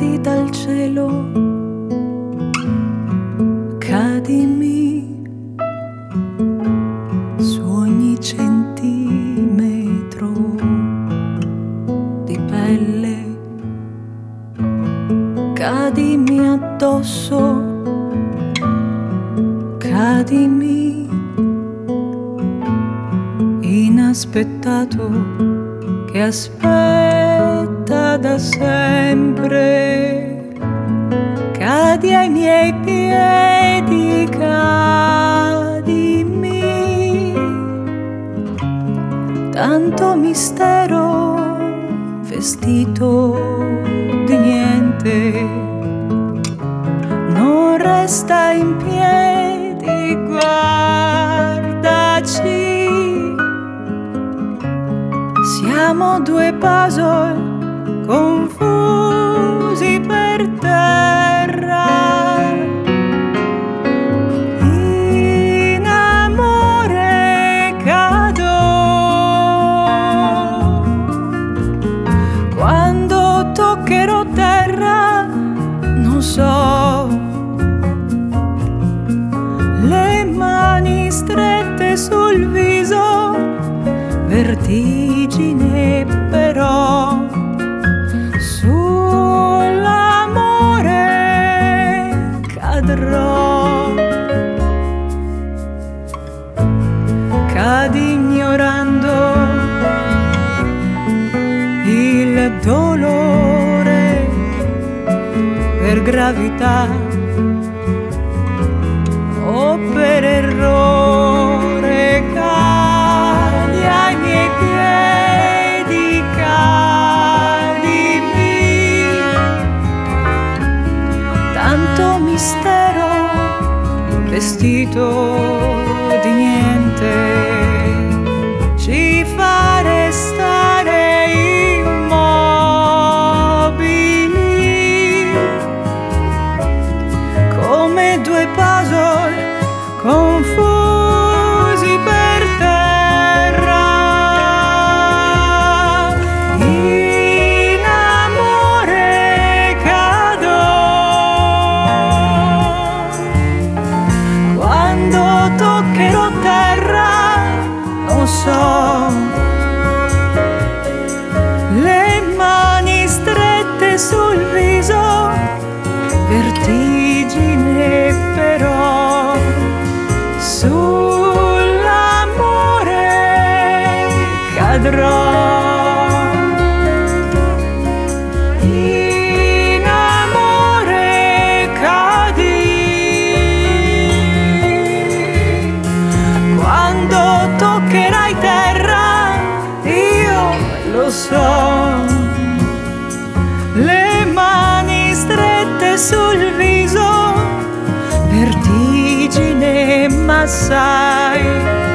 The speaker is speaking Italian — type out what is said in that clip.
cadi dal cielo, cadimi su ogni centimetro di pelle, cadimi addosso, cadimi inaspettato che aspetta da sempre, cadi ai miei piedi, cadimi, tanto mistero vestito di niente, non resta in piedi, guardaci. Siamo due puzzle confusi per terra, in amore cado. Quando toccherò terra non so, le mani strette sul viso, vertigine però, sull'amore cadrò. Cadi ignorando il dolore per gravità o per errore, cadi ai miei piedi, cadimi, tanto mistero vestito di niente ci fa restare immobili come due puzzle confusi per terra, in amore cado. Quando toccherò terra non so, le mani strette sul viso, vertigine però, sull'amore cadrò. In amore cadi, quando toccherai terra io lo so, le mani strette sul viso, vertigine ma sai